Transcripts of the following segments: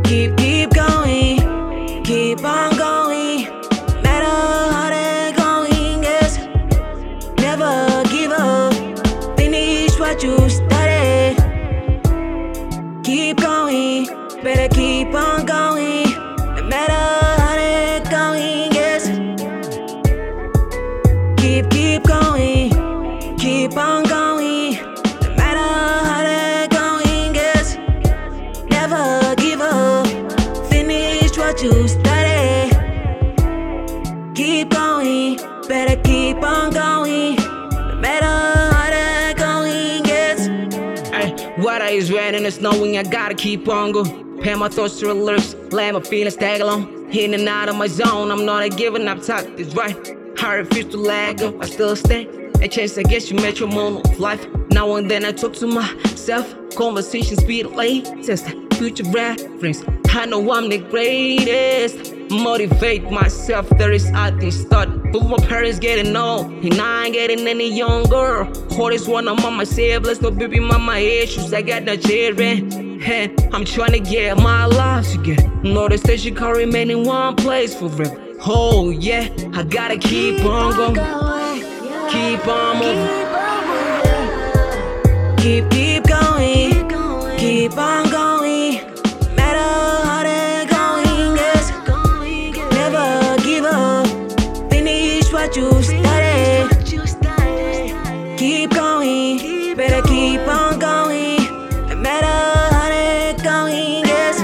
Keep going, keep on going. Matter how they going is. Never give up. Finish what you started. Keep going, better keep on going. No matter how they going is. Keep going, keep on going. No matter how they going is. Never give up. Finish what you started. Keep going, better keep on going. No matter how they going is. Weather is red and it's snowing, I gotta keep on going. Pay my thoughts to the lyrics, let my feelings tag along. In and out of my zone, I'm not giving up, talk is right. I refuse to let go, I still stay. A chance, I guess you met your moment of life. Now and then I talk to myself, conversations be the latest. Future reference, I know I'm the greatest. Motivate myself, there is nothing start. But my parents getting old, and I ain't getting any younger. Hardest one among my siblings, no baby mama issues, I got no children. Hey, I'm trying to get my life together. Notice that you can't remain in one place forever. Oh yeah, I gotta keep on going. Keep on moving. Keep going, keep on going. Matter how they going is. Never give up. Finish what you started. Keep going, better keep on going. No matter how they going is.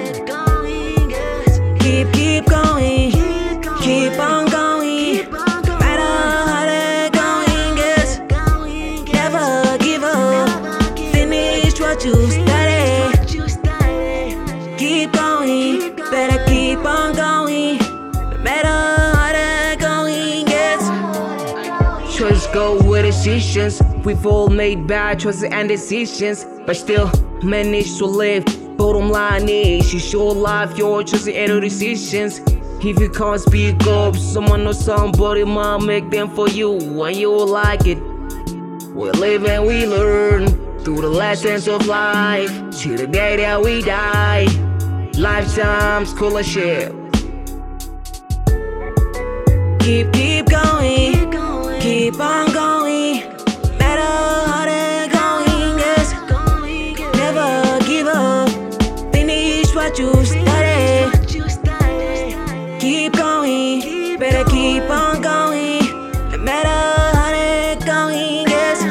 Keep going, keep on going. No matter how they going is. Never give up. Finish what you started. Keep going, better keep on going. No matter how they going is. Choices go with decisions. We've all made bad choices and decisions, but still manage to live. Bottom line is, it's your life, your choices and your decisions. If you can't speak up, someone or somebody might make them for you, and you'll like it. We live and we learn through the lessons of life, till the day that we die. Lifetime scholarship. Keep going, keep on going. Matter how they going is. Never give up. Finish what you started. Keep going, better keep on going. No matter how they going is.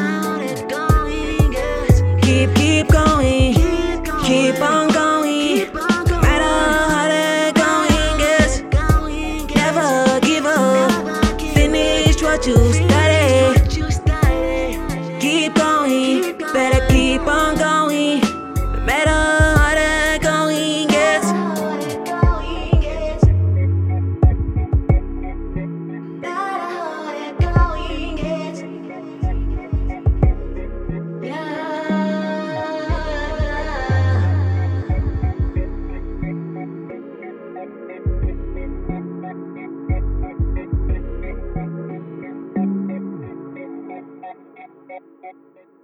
Keep going, keep on going. No matter how they going is. Never give up. Finish what you started. Keep going, better keep on going. No matter how they going is. Yeah.